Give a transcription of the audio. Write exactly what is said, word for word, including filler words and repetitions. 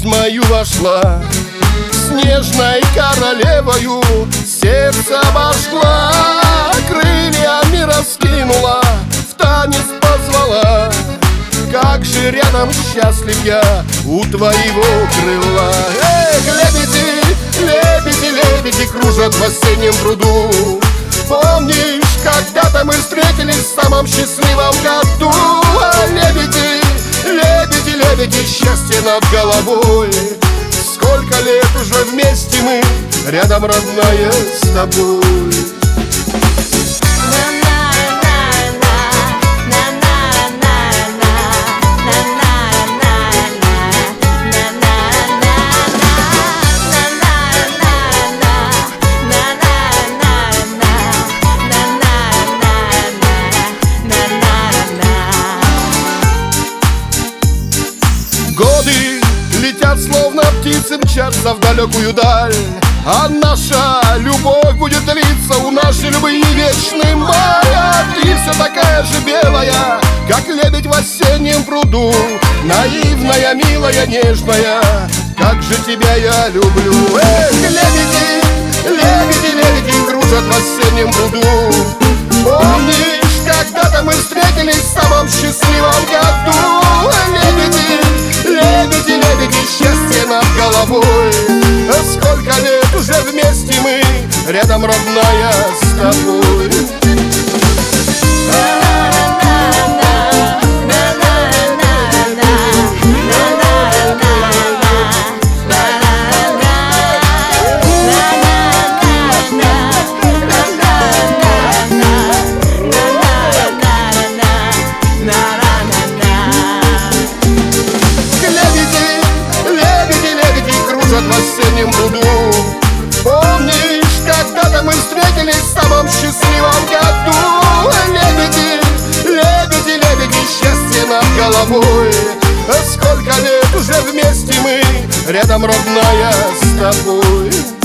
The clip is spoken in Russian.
жизнь мою вошла, снежной королевою сердце обожгла, крыльями раскинула, в танец позвала. Как же рядом счастлив я у твоего крыла. Эх, лебеди, лебеди, лебеди кружат в осеннем пруду. Помнишь, когда-то мы встретились в самом счастливом году? А лебеди, лебеди, лебеди, счастье над головой. Сколько лет уже вместе мы, рядом, родная, с тобой. Годы летят, словно птицы мчатся в далекую даль, а наша любовь будет длиться у нашей любви вечный май. А ты все такая же белая, как лебедь в осеннем пруду, наивная, милая, нежная, как же тебя я люблю. Эх, лебеди, лебеди, лебеди кружат в осеннем пруду. Помнишь, когда-то мы встретились в самом счастливом году? Лебеди, лебеди, лебеди, счастье над головой. Сколько лет уже вместе мы, рядом, родная, с тобой. В осеннем пруду. Помнишь, когда-то мы встретились в самом счастливом году? Лебеди, лебеди, лебеди, счастье над головой. Сколько лет уже вместе мы, рядом, родная, с тобой.